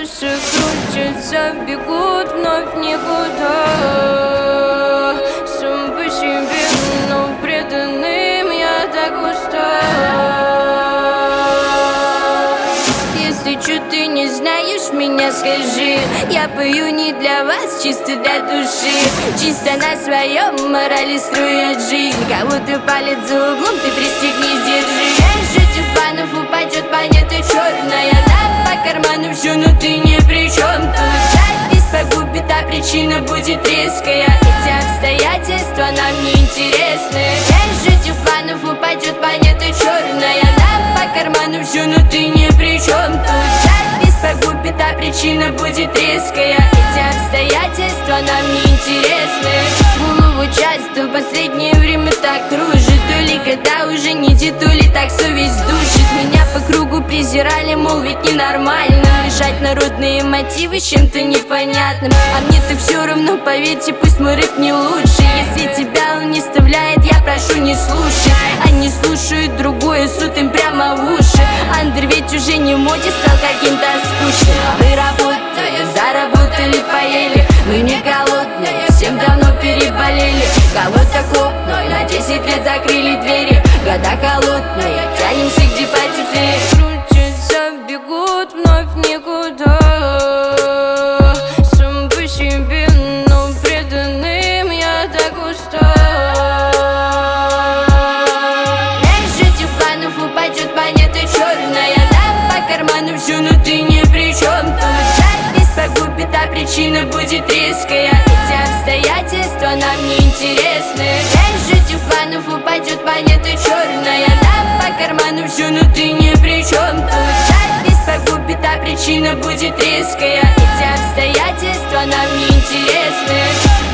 Колеса крутятся, бегут вновь никуда. Сам по себе, но преданным я так устал. Если чё ты не знаешь меня, скажи. Я пою не для вас, чисто для души. Чисто на своем морали строят жизнь. Кого-то палец за углом, ты пристегнись, держи. Ежи тюльпанов упадет монета черная. Нам по карману все, но ты ни при чем тут. Запись погубит, а причина будет резкая. Эти обстоятельства нам не интересны. Ежи тюльпанов упадет монета черная. Нам по карману все, но ты ни при чем тут. Запись погубит, а причина будет резкая. Эти обстоятельства нам не интересны. Голову часто в последнее время так кружит. То ли когда уже не те, то ли так совесть душит. Меня по кругу презирали, мол, ведь ненормально мешать народные мотивы с чем-то непонятным. А мне-то все равно, поверьте, пусть мой рэп не лучше. Если тебя он не вставляет, я прошу, не слушай. Они слушают другое, сут им прямо в уши. Андер ведь уже не в моде, стал каким-то скучным. Мы работаем, заработали, поели. Мы не голодные, всем давно переболели. Кого-то хлопнули, на 10 лет закрыли двери. Года холодные, тянемся где потеплее. Крутятся, бегут вновь никуда. Сам по себе, но преданным я так устал. Ежи тюльпанов упадет монета черная. Нам по карману все, но ты ни при чем тут. Запись погубит, а причина будет резкая. Эти обстоятельства нам не интересны. Ежи тюльпанов упадет монета черная. Нам по карману все, но ты ни при чем тут. Запись погубит, а причина будет резкая. Эти обстоятельства нам не интересны.